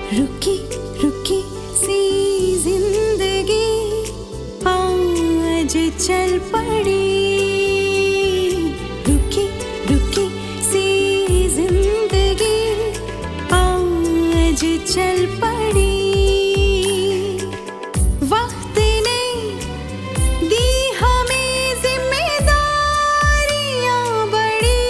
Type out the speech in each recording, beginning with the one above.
रुकी रुकी सी जिंदगी आज चल पड़ी। रुकी रुकी सी जिंदगी आज चल पड़ी। वक्त ने दी हमें जिम्मेदारियां बड़ी।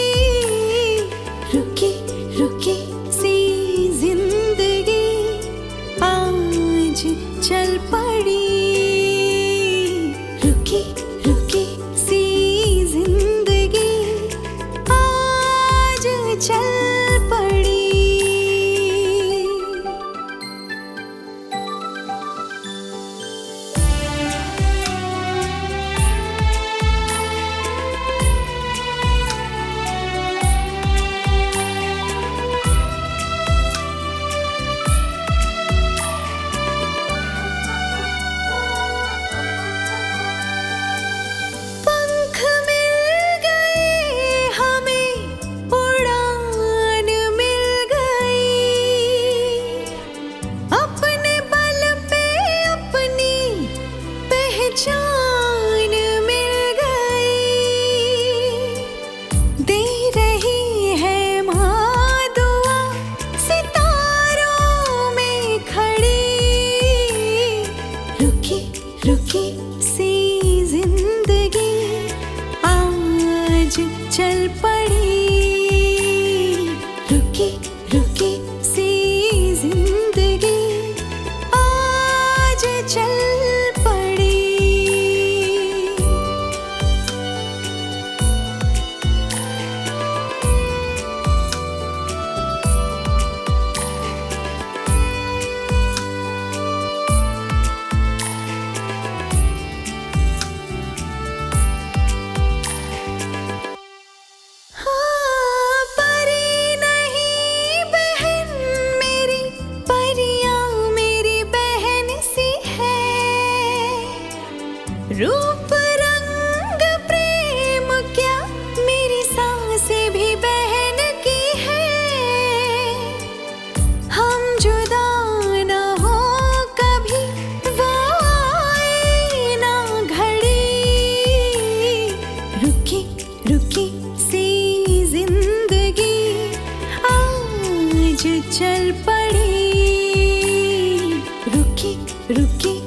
रुकी रुकी सी जिंदगी आज चल पड़ी। रुकी रुकी सी जिंदगी आज चल पड़ी। जान मिल गई, दे रही है माँ दुआ सितारों में खड़ी। रुकी रुकी सी जिंदगी आज चल पड़ी। रुकी रुकी सी जिंदगी आज चल पड़ी। रूप रंग प्रेम क्या मेरी सांसें भी बहन की है। हम जुदा ना हो कभी वो आए ना घड़ी। रुकी रुकी सी जिंदगी आज चल पड़ी। रुकी रुकी